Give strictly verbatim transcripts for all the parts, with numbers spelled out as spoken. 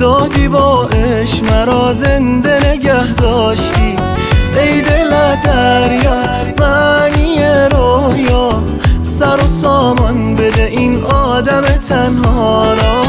دادی با عشق مرا زنده نگه داشتی. ای دل دریا معنی رویا، سر و سامان بده این آدم تنها را.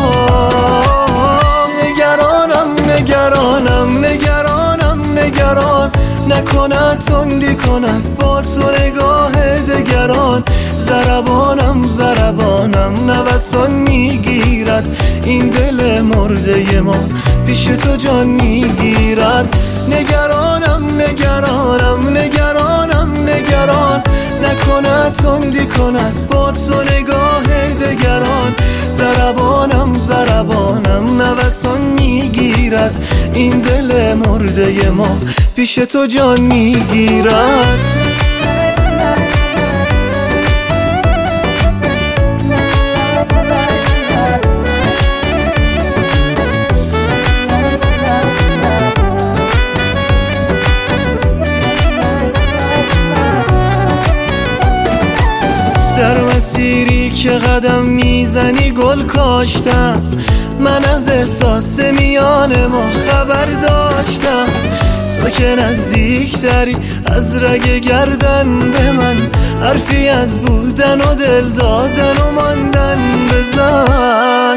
نگرانم نگرانم نگرانم نگران، نکند تندی کند با تو نگاه دگران. ضربانم ضربانم نوسان میگیرد این دل مرده ما، پیش تو جان میگیرد. نگرانم نگرانم نگرانم نگران، نکند تندی کند با تو نگاه دگران. ضربانم ضربانم نوسان میگیرد این دل مرده ما، پیش تو جان میگیرد. در مسیری که قدم میزنی گل کاشتم، من از احساس میان ما خبر داشتم. تو که نزدیکتری از رگ گردن به من، حرفی از بودن و دل دادن و ماندن بزن.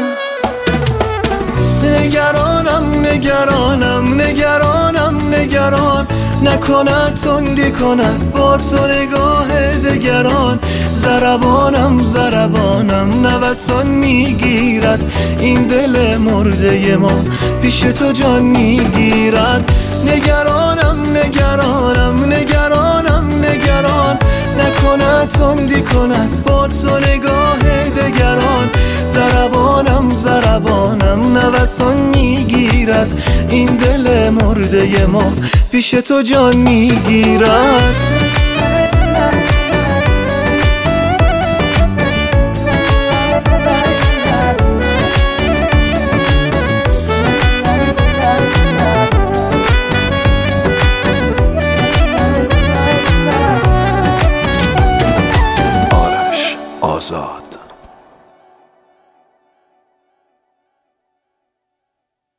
نگرانم نگرانم نگرانم نگران، نکند تندی کند با تو نگاه دگران. ضربانم ضربانم نوسان میگیرد این دل مرده ما، پیش تو جان میگیرد. نگرانم نگرانم نگرانم نگران، نکند تندی کند با تو نگاه دگران. ضربانم ضربانم نوسان میگیرد این دل مرده ما، پیش تو جان میگیرد.